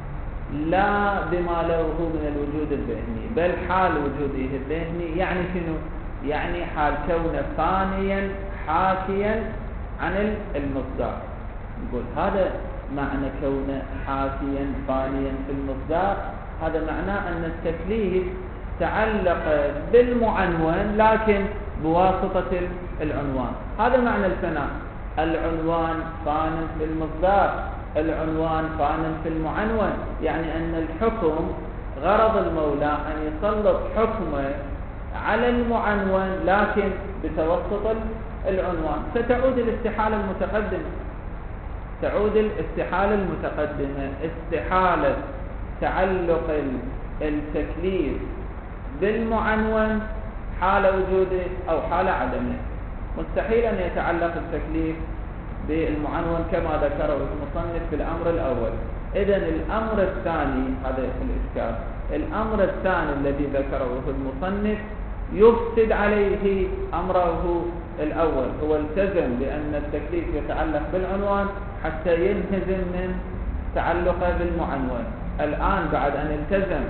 S1: لا بما له من الوجود الذهني، بل حال وجوده الذهني. يعني شنو؟ يعني حال كونه ثانيا حاكيا عن المصداق. نقول هذا معنى كونه حاكيا ثانيا في المصداق، هذا معناه أن التكليف تعلق بالمعنون لكن بواسطة العنوان. هذا معنى الفناء. العنوان فان في المصداق، العنوان فان في المعنون. يعني أن الحكم غرض المولى أن يسلط حكمه على المعنون لكن بتوسط العنوان. ستعود الاستحالة المتقدمة، تعود الاستحالة المتقدمة، استحالة تعلق التكليف بالمعنون حال وجوده أو حال عدمه. مستحيل أن يتعلق التكليف بالمعنون كما ذكره المصنف في الأمر الأول. إذن الأمر الثاني، هذا الإشكال، الأمر الثاني الذي ذكره المصنف يفسد عليه أمره الأول. هو التزم بأن التكليف يتعلق بالعنوان حتى ينهزم من تعلقه بالمعنون. الآن بعد أن التزم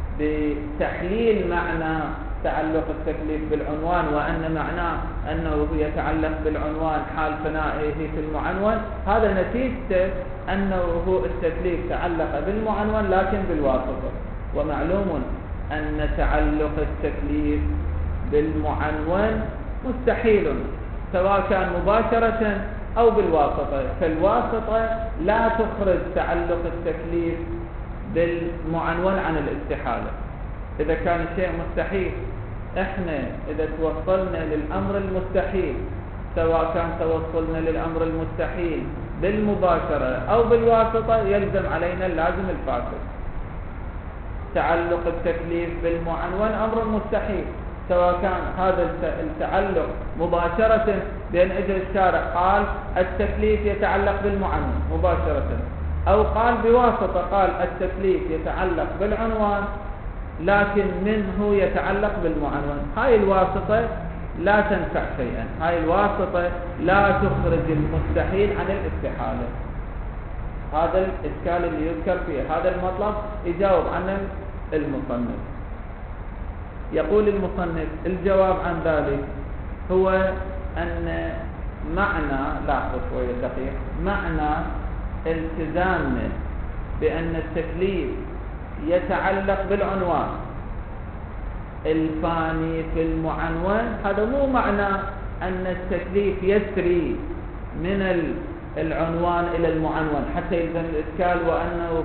S1: بتحليل معنى تعلق التكليف بالعنوان وأن معناه أنه يتعلق بالعنوان حال فنائه في المعنون، هذا نتيجة أنه التكليف تعلق بالمعنون لكن بالواسطة. ومعلوم أن تعلق التكليف بالمعنون مستحيل سواء كان مباشرة أو بالواسطة. فالواسطة لا تخرج تعلق التكليف بالمعنون عن الاستحالة. إذا كان شيء مستحيل، إحنا إذا توصلنا للأمر المستحيل، سواء كان توصلنا للأمر المستحيل بالمباشرة أو بالواسطة، يلزم علينا اللازم الفاسد. تعلق التكليف بالمعنون أمر مستحيل، سواء كان هذا التعلق مباشرة، بأن أجل الشارع قال التكليف يتعلق بالمعنون مباشرة، أو قال بواسطة، قال التكليف يتعلق بالعنوان لكن منه يتعلق بالمعنون. هاي الواسطة لا تنفع شيئا، هاي الواسطة لا تخرج المستحيل عن الاستحالة. هذا الإشكال اللي يذكر في هذا المطلب يجاوب عنه المصنف. يقول المصنف الجواب عن ذلك هو أن معنى، لاحظوا شوية دقيق، معنى التزامنا بأن التكليف يتعلق بالعنوان الفاني في المعنون، هذا مو معنى أن التكليف يسري من العنوان إلى المعنون حتى يلزم الإشكال وأنه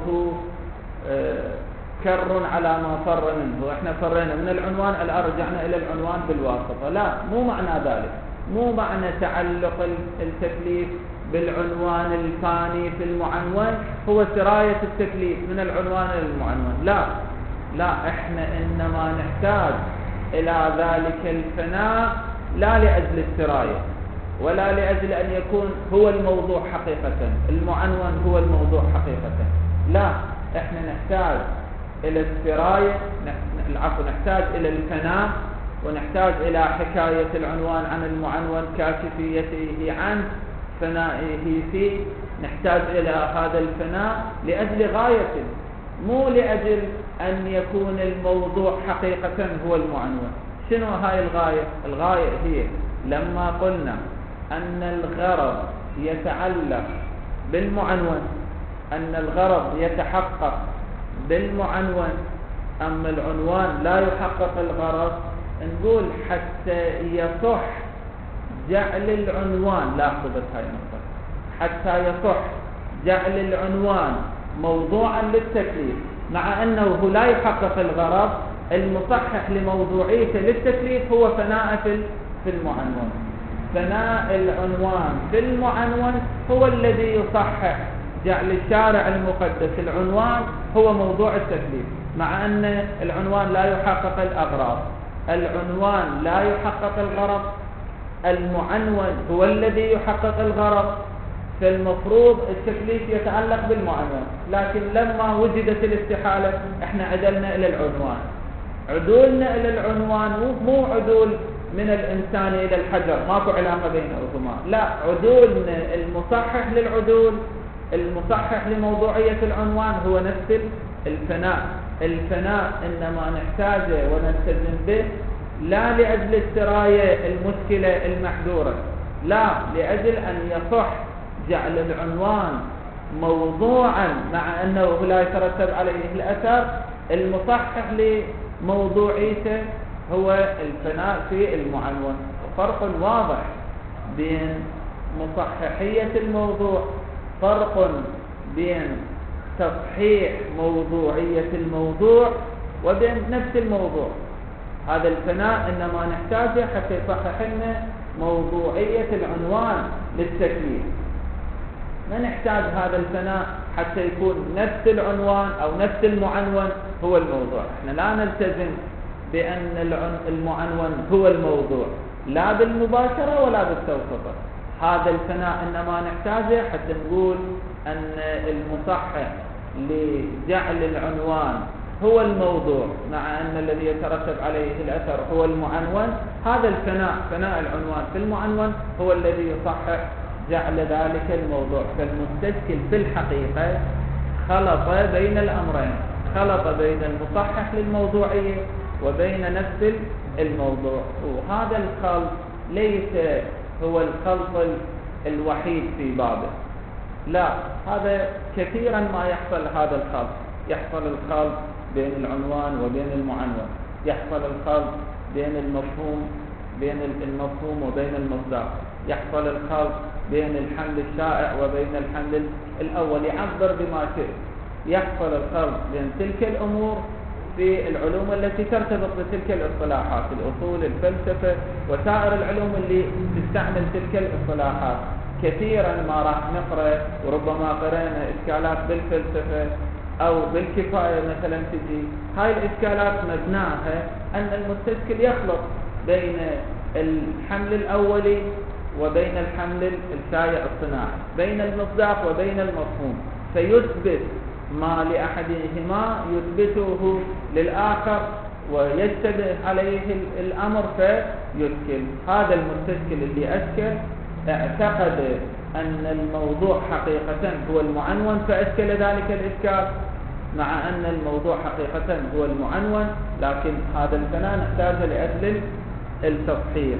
S1: كر على ما فر منه. وإحنا فرينا من العنوان الآن رجعنا إلى العنوان بالواسطة. لا، مو معنى ذلك، مو معنى تعلق التكليف بالعنوان الفاني في المعنون هو سراية التكليف من العنوان إلى المعنون. لا، إحنا إنما نحتاج إلى ذلك الفناء لا لأجل السراية ولا لأجل أن يكون هو الموضوع حقيقة، المعنون هو الموضوع حقيقة. لا، إحنا نحتاج إلى السراية، نحتاج إلى الفناء ونحتاج إلى حكاية العنوان عن المعنون، كاشفيته عن فنائه فيه. نحتاج إلى هذا الفناء لأجل غاية، مو لأجل أن يكون الموضوع حقيقة هو المعنون. شنو هاي الغاية؟ الغاية هي لما قلنا أن الغرض يتعلق بالمعنون، أن الغرض يتحقق بالمعنون، أما العنوان لا يحقق الغرض، نقول حتى يصح جعل العنوان، لاحظوا بس هاي النقطة، حتى يصح جعل العنوان موضوعا للتكليف مع أنه لا يحقق الغرض، المصحح لموضوعيته للتكليف هو فناء في المعنون. فناء العنوان في المعنون هو الذي يصحح جعل الشارع المقدس العنوان هو موضوع التكليف، مع أن العنوان لا يحقق الأغراض، العنوان لا يحقق الغرض، المعنون هو الذي يحقق الغرض، فالمفروض التكليف يتعلق بالمعنون. لكن لما وجدت الاستحالة احنا عدلنا إلى العنوان. عدولنا إلى العنوان مو عدول من الإنسان إلى الحجر، ماكو علاقة بينهما، لا، عدولنا المصحح للعدول، المصحح لموضوعية العنوان هو نفس الفناء. الفناء إنما نحتاجه ونلتزم به لا لأجل السراية المشكلة المحذورة، لا، لأجل أن يصح جعل العنوان موضوعا مع أنه لا يترتب عليه الأثر. المصحح لموضوعيته هو الفناء في المعنون. فرق واضح بين مصححية الموضوع، فرق بين تصحيح موضوعية الموضوع وبين نفس الموضوع. هذا الفناء إنما نحتاجه حتى يصحح لنا موضوعية العنوان للتكليف، ما نحتاج هذا الفناء حتى يكون نفس العنوان أو نفس المعنون هو الموضوع. احنا لا نلتزم بأن المعنون هو الموضوع لا بالمباشرة ولا بالتوسطة. هذا الفناء إنما نحتاجه حتى نقول أن المصحح لجعل العنوان هو الموضوع مع أن الذي يترتب عليه الأثر هو المعنون. هذا الفناء، فناء العنوان في المعنون، هو الذي يصحح جعل ذلك الموضوع. فالمستشكل في الحقيقة خلط بين الأمرين، خلط بين المصحح للموضوعية وبين نفس الموضوع. وهذا الخلط ليس هو الخلط الوحيد في بابه، لا، هذا كثيرا ما يحصل هذا الخلط. يحصل الخلط بين العنوان وبين المعنون، يحصل الخلط بين المفهوم وبين المصداق، يحصل الخلط بين الحمل الشائع وبين الحمل الأول، يعبر بما شئ. يحصل الخلط بين تلك الأمور في العلوم التي ترتبط بتلك الاصطلاحات، الأصول، الفلسفة، وسائر العلوم اللي تستعمل تلك الاصطلاحات. كثيرا ما راح نقرأ وربما قرأنا إشكالات بالفلسفة أو بالكفاية مثلا تجي هاي الإشكالات مبناها أن المستشكل يخلط بين الحمل الأولي وبين الحمل الشائع الصناعي، بين المصداق وبين المفهوم، فيثبت ما لأحدهما يثبته للآخر ويشتبه عليه الأمر فيشكل. هذا المستشكل اللي أشكل اعتقد أن الموضوع حقيقة هو المعنون فأشكل ذلك الإشكال، مع أن الموضوع حقيقة هو المعنون، لكن هذا الفناء نحتاجه لأجل التصحيح.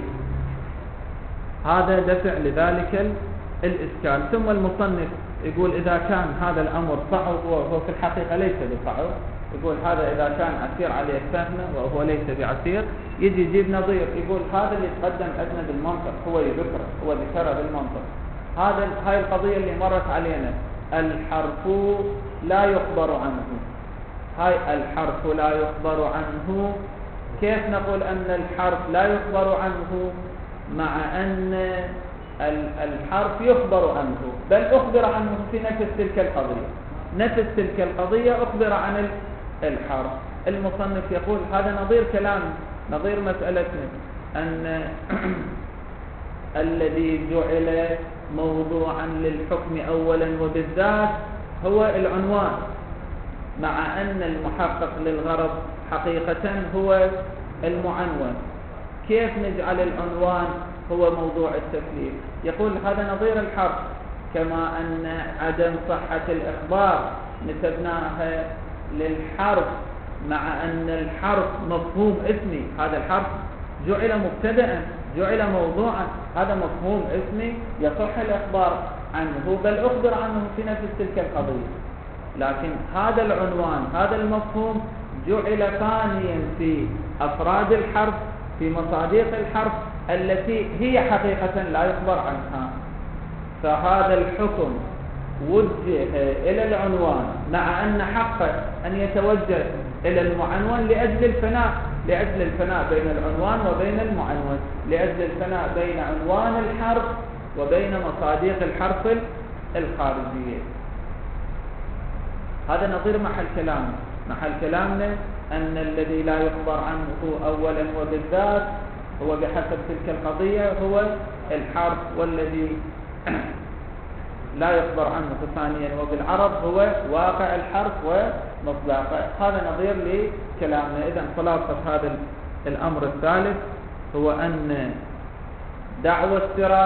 S1: هذا دفع لذلك الإشكال. ثم المصنف يقول إذا كان هذا الأمر صعب وهو في الحقيقة ليس بصعب، يقول هذا إذا كان عسير عليه فهمه وهو ليس بعسير، يجي يجيب نظير، يقول هذا اللي يتقدم عندنا بالمنطق هو يذكره، هو ذكره بالمنطق. هاي القضية اللي مرت علينا، الحرف لا يخبر عنه. هاي الحرف لا يخبر عنه، كيف نقول أن الحرف لا يخبر عنه مع أن الحرف يخبر عنه؟ بل أخبر عنه في نفس تلك القضية، نفس تلك القضية أخبر عن الحرف. المصنف يقول هذا نظير كلام، نظير مسألتنا أن الذي جعل موضوعا للحكم أولا وبالذات هو العنوان، مع أن المحقق للغرض حقيقة هو المعنون. كيف نجعل العنوان هو موضوع التكليف؟ يقول هذا نظير الحرف، كما أن عدم صحة الإخبار نسبناها للحرف، مع أن الحرف مفهوم اسمي، هذا الحرف جعل مبتدأ جعل موضوعا، هذا مفهوم اسمي يصح الإخبار عنه، بل أخبر عنه في نفس تلك القضية. لكن هذا العنوان هذا المفهوم جعل ثانيا في أفراد الحرف، في مصادق الحرف التي هي حقيقة لا يخبر عنها. فهذا الحكم وجه إلى العنوان، مع أن حقه أن يتوجه إلى المعنون لأجل الفناء بين العنوان وبين المعنون، لأجل الفناء بين عنوان الحرف وبين مصادق الحرف الخارجية. هذا نظير محل كلامنا أن الذي لا يخبر عنه أولا وبالذات هو بحسب تلك القضية هو الحرف، والذي لا يخبر عنه ثانيا وبالعرض هو واقع الحرف ومصداقه. هذا نظير لكلامنا. إذن خلاصة هذا الأمر الثالث هو أن دعوى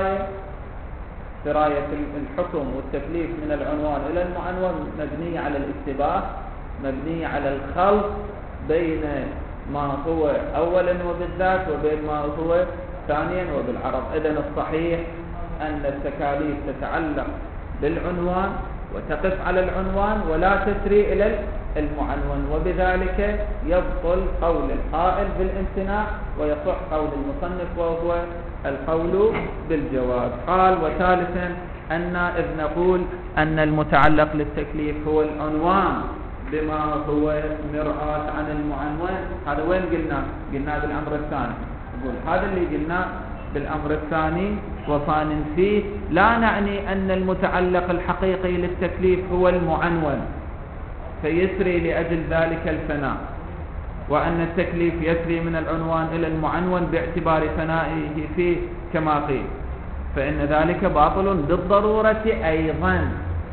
S1: سراية الحكم والتكليف من العنوان إلى المعنون مبنية على الاشتباه، مبنية على الخلط بين ما هو أولا وبالذات وبين ما هو ثانيا وبالعرض. إذن الصحيح أن التكاليف تتعلق بالعنوان وتقف على العنوان ولا تسري إلى المعنون، وبذلك يبطل قول القائل بالامتناع ويصح قول المصنف وهو القول بالجواز. قال وثالثا أن إذ نقول أن المتعلق للتكليف هو العنوان بما هو مرآة عن المعنون، هذا وين قلنا بالأمر الثاني، نقول هذا اللي قلنا بالأمر الثاني وفان فيه، لا نعني أن المتعلق الحقيقي للتكليف هو المعنون فيسري لأجل ذلك الفناء، وأن التكليف يسري من العنوان إلى المعنون باعتبار فنائه فيه كما قيل، فإن ذلك باطل بالضرورة أيضا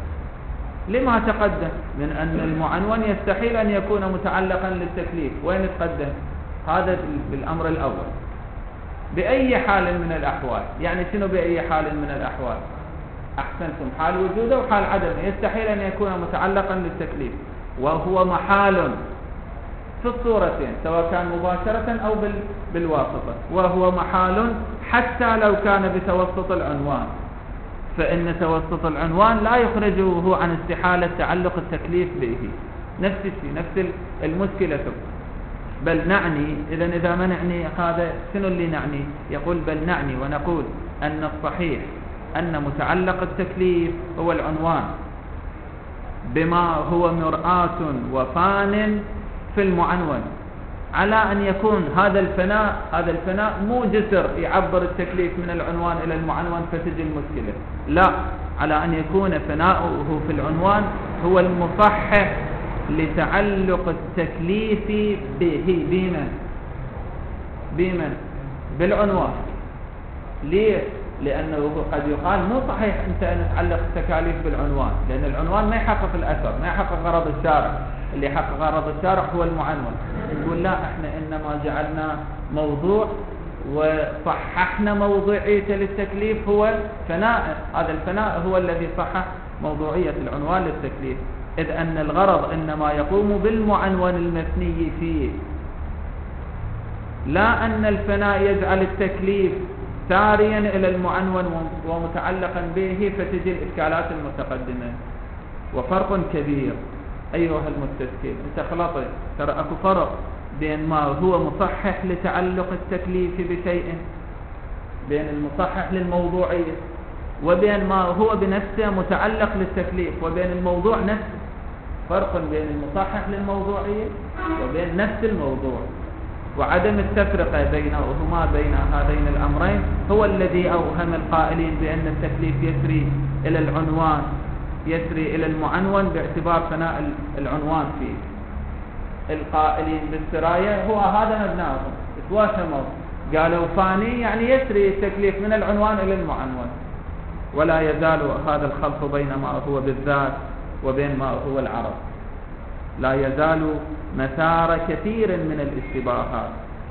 S1: لما تقدم من أن المعنون يستحيل أن يكون متعلقا للتكليف. وين تقدم هذا بالأمر الأول؟ بأي حال من الأحوال. يعني شنو بأي حال من الأحوال؟ أحسنتم، حال وجوده وحال عدمه. يستحيل أن يكون متعلقا للتكليف، وهو محال في الصورتين سواء كان مباشرة أو بالواسطة، وهو محال حتى لو كان بتوسط العنوان، فإن توسط العنوان لا يخرجه عن استحالة تعلق التكليف به. نفس الشيء، نفس المشكلة. بل نعني، إذا ما نعني هذا شنو اللي نعني؟ يقول بل نعني ونقول أن الصحيح أن متعلق التكليف هو العنوان بما هو مرآة وفان في المعنون، على أن يكون هذا الفناء مو جسر يعبر التكليف من العنوان إلى المعنون فتجي المشكلة، لا، على أن يكون فناؤه في العنوان هو المصحح لتعلق التكليف به. بمن؟ بالعنوان. ليه؟ لأنه قد يقال مو صحيح أنت أن تعلق التكاليف بالعنوان، لأن العنوان ما يحقق الأثر، ما يحقق غرض الشارع. اللي يحقق غرض الشارع هو المعنون. يقول لا، احنا إنما جعلنا موضوع وصححنا موضوعية للتكليف هو فناء، هذا الفناء هو الذي صحح موضوعية العنوان للتكليف، إذ أن الغرض إنما يقوم بالمعنون المثني فيه، لا أن الفناء يجعل التكليف ساريا إلى المعنون ومتعلقا به فتجي الإشكالات المتقدمة. وفرق كبير أيها المستشكل، انت خلطت، ترى أكو فرق بين ما هو مصحح لتعلق التكليف بشيء، بين المصحح للموضوعية، وبين ما هو بنفسه متعلق للتكليف، وبين الموضوع نفسه. فرق بين المصحح للموضوعية وبين نفس الموضوع، وعدم التفرقة بينهما بين هذين الأمرين هو الذي أوهم القائلين بأن التكليف يسري إلى العنوان، يسري إلى المعنون باعتبار فناء العنوان فيه. القائلين بالسراية هو هذا مبناهم، اتواسموا قالوا فاني يعني يسري التكليف من العنوان إلى المعنون، ولا يزال هذا الخلط بين ما هو بالذات وبين ما هو العرض، لا يزال مثار كثير من الاشتباهات.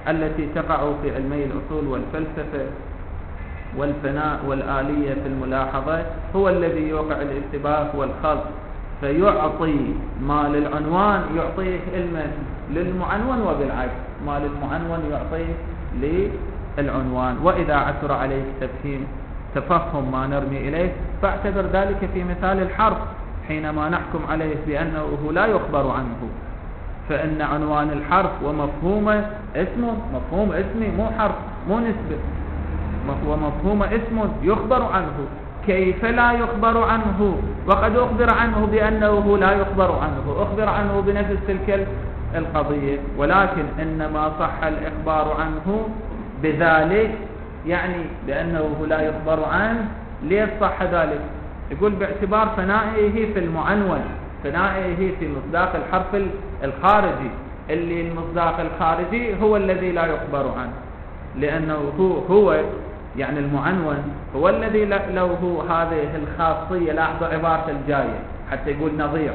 S1: التي تقع في علمي الأصول والفلسفة والفناء والآلية في الملاحظة هو الذي يوقع الالتباس والخلط، فيعطي ما للعنوان يعطيه علما للمعنون، وبالعكس ما للمعنون يعطيه للعنوان. وإذا عثر عليك تفهم ما نرمي إليه فاعتبر ذلك في مثال الحرف حينما نحكم عليه بأنه لا يخبر عنه، فإن عنوان الحرف ومفهومه مفهوم اسمي مو حرف مو نسبة، ومفهوم اسم يخبر عنه. كيف لا يخبر عنه وقد أخبر عنه بأنه لا يخبر عنه؟ أخبر عنه بنفس تلك القضية، ولكن إنما صح الإخبار عنه بذلك، يعني بأنه لا يخبر عنه. ليش صح ذلك؟ يقول باعتبار فنائه في المعنون، فنائه في مصداق الحرف الخارجي، اللي المصداق الخارجي هو الذي لا يخبر عنه، لأنه هو يعني المعنون هو الذي له هذه الخاصية. لاحظوا عبارة الجاية حتى يقول نظير،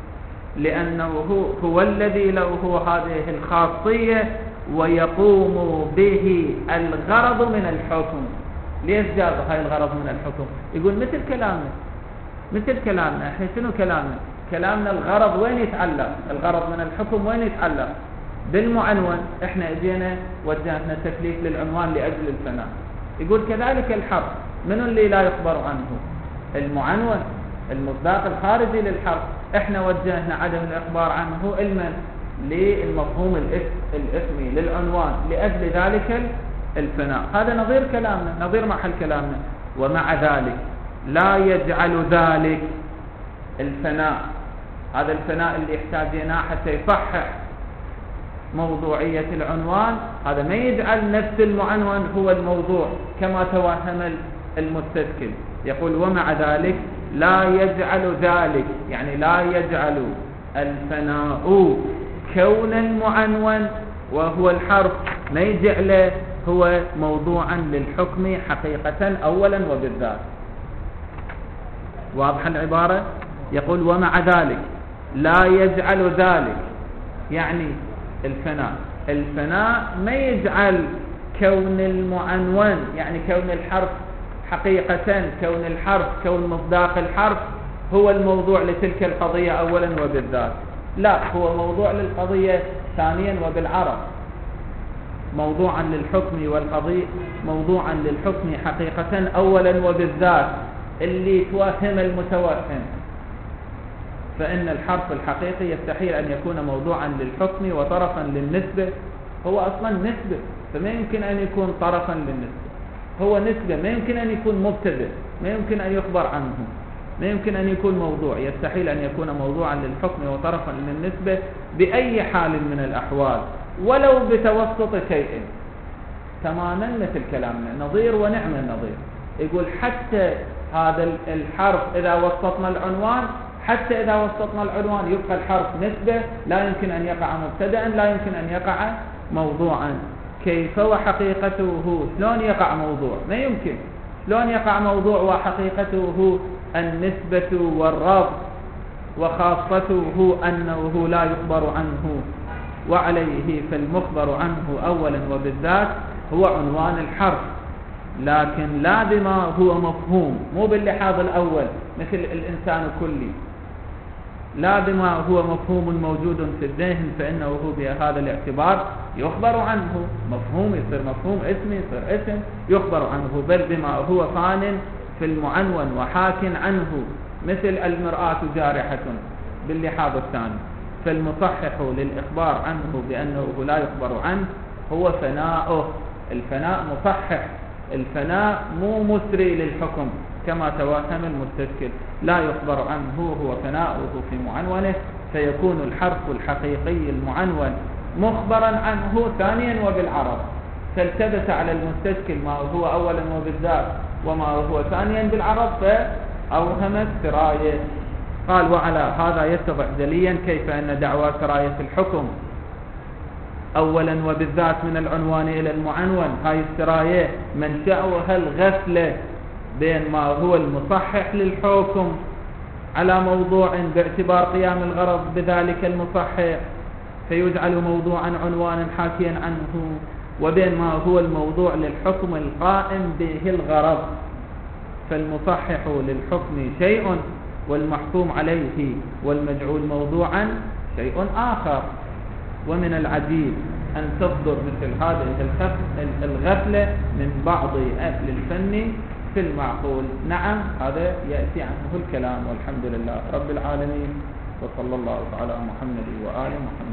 S1: لأنه هو الذي له هذه الخاصية ويقوم به الغرض من الحكم. ليش جاب هاي الغرض من الحكم؟ يقول مثل كلامنا احنا شنو كلامنا الغرض وين يتعلق؟ الغرض من الحكم وين يتعلق؟ بالمعنون. احنا اجينا وجهنا تكليف للعنوان لأجل الفناء. يقول كذلك الحرف من اللي لا يخبر عنه؟ المعنون، المصداق الخارجي للحرف. احنا وجهنا عدم الإخبار عنه علما للمفهوم الاسمي للعنوان، لأجل ذلك الفناء. هذا نظير كلامنا، نظير محل كلامنا. ومع ذلك لا يجعل ذلك الفناء، هذا الفناء اللي احتاجناه حتى يصحح موضوعية العنوان، هذا ما يجعل نفس المعنون هو الموضوع كما توهم المستشكل. يقول ومع ذلك لا يجعل ذلك، يعني لا يجعل الفناء كون المعنون وهو الحرف ما يجعله هو موضوعا للحكم حقيقة أولا وبالذات. واضح العبارة؟ يقول ومع ذلك لا يجعل ذلك، يعني الفناء ما يجعل كون المعنون، يعني كون الحرف حقيقة، كون مصداق الحرف هو الموضوع لتلك القضية أولا وبالذات. لا، هو موضوع للقضية ثانيا وبالعرض، موضوعا للحكم والقضية، موضوعا للحكم حقيقة أولا وبالذات، اللي توهم المتوهم. فإن الحرف الحقيقي يستحيل أن يكون موضوعا للحكم وطرفا للنسبة. هو أصلا نسبة، فما يمكن أن يكون طرفا للنسبة. هو نسبة، ما يمكن أن يكون مبتدأ، ما يمكن أن يخبر عنه، ما يمكن أن يكون موضوع. يستحيل أن يكون موضوعا للحكم وطرفا للنسبة بأي حال من الأحوال، ولو بتوسط شيء. تماما مثل كلامنا، نظير ونعم النظير. يقول حتى هذا الحرف إذا وسطنا العنوان، يبقى الحرف نسبة، لا يمكن أن يقع مبتدأ، لا يمكن أن يقع موضوعا. كيف وحقيقته؟ شلون يقع موضوع؟ ما يمكن. شلون يقع موضوع وحقيقته النسبة والرفض، وخاصته أنه لا يخبر عنه، وعليه فالمخبر عنه أولا وبالذات هو عنوان الحرف، لكن لا بما هو مفهوم، مو باللحاظ الأول مثل الإنسان كلي، لا بما هو مفهوم موجود في الذهن، فإنه بهذا الاعتبار يخبر عنه. مفهوم يصير مفهوم، اسم يصير اسم يخبر عنه، بل بما هو فان في المعنون وحاك عنه، مثل المرآة جارحة باللحاظ الثاني. فالمصحح للإخبار عنه بأنه لا يخبر عنه هو فناؤه. الفناء مصحح، الفناء مو مسري للحكم كما توهم المستشكل. لا يخبر عنه هو فناؤه في معنونه، فيكون الحرف الحقيقي المعنون مخبرا عنه ثانيا وبالعرض. فالتبس على المستشكل ما هو أولا وبالذات وما هو ثانيا بالعرض، فأوهم السراية. قال وعلى هذا يتضح جليا كيف أن دعوى سراية الحكم أولا وبالذات من العنوان إلى المعنون، هاي السراية منشأها الغفلة بين ما هو المصحح للحكم على موضوع باعتبار قيام الغرض بذلك المصحح، فيجعل موضوعا عنوانا حاكيا عنه، وبين ما هو الموضوع للحكم القائم به الغرض. فالمصحح للحكم شيء، والمحكوم عليه والمجعول موضوعا شيء آخر. ومن العجيب أن تصدر مثل هذه الغفلة من بعض أهل الفن في المعقول. نعم، هذا يأتي عنه الكلام، والحمد لله رب العالمين، وصلى الله على محمد وآل محمد.